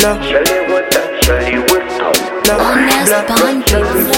blah. Shelly water, Shelly water. Honest Bandits.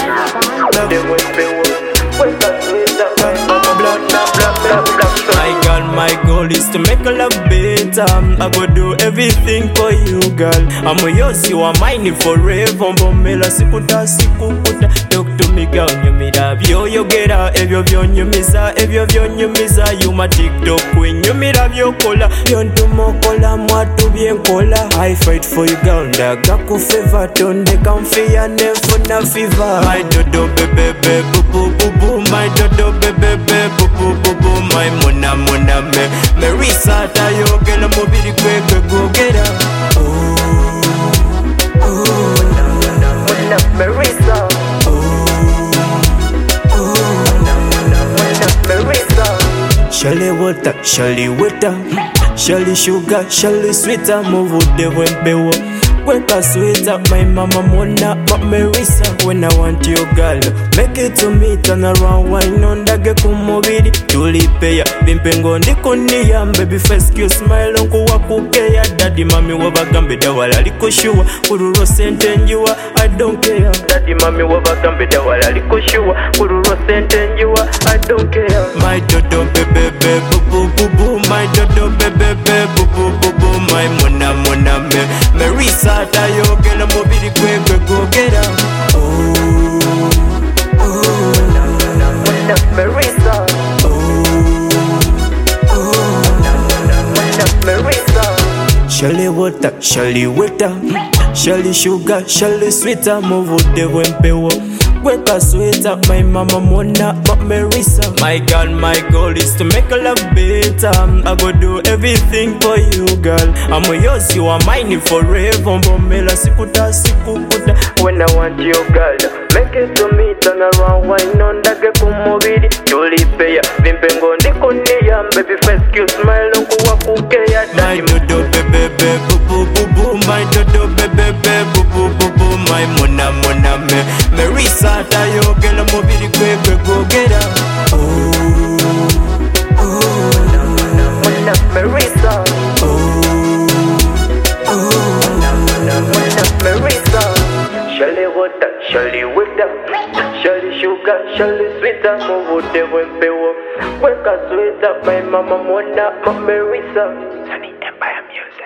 My girl, my goal is to make a love better. I go do everything for you, girl. I'm yours, you are mine forever. Mbomela sikuta sikukuta. Talk to me, girl, you me love yo get evyo vyonyumiza, evyo vyonyumiza. You my TikTok queen, you me love yo kola. Yontu mokola, mwatu bien kola. I fight for you, girl, ndaga kufeva. Tonde kamfia, never na fever. My dodo bebe boo boo boo boo. My dodo bebe boo boo boo boo. My mona mona me Marisa tayo gela mobili kwekwe go get up. Mona Marisa. Shelly water, Shelly water, Shelly sugar, Shelly sweeter. Move the wempewo. Kweka sweeter, my mama mona Marisa. When I want you, girl, make it to me. Turn around, wine on dage kumobili. Tulipeya, bimpengo ndikunia. Baby face, you smile on kuwakukeya. Daddy mami wabagambe dawala likushua. Kururo sente njiwa, I don't care. Daddy mami wabagambe dawala likushua. Kururo sente njiwa, I don't care. My dodo bebe boo boo boo boo. My dodo bebe boo boo boo boo. My mona mona me Marisa tayo gela mobili kwekwe go get up. Mona Marisa. Shelly water, Shelly water, Shelly sugar, Shelly sweeter. Move the wempewo. Kweka sweeter, my mama mona Marisa. My girl, my goal is to make a love better. I go do everything for you, girl. I'm yours, you are mine forever. Mbomela sikuta sikukuta. When I want you, girl, make it to me. Turn around, wine on dage kumobili. Tulipeya, bimpengo ndikunia. Baby face, you smile on kuwakukeya. My dodo bebe boo boo boo boo. My dodo bebe boo boo boo boo. My mona mona me Marisa tayo gela mobili kwekwe go get up. Mona Marisa. Mona Marisa. Shelly water, Shelly water, Shelly sugar, Shelly sweeter. Move the wempewo. Kweka sweeter, my mama mona Marisa. Sunny Empire Music.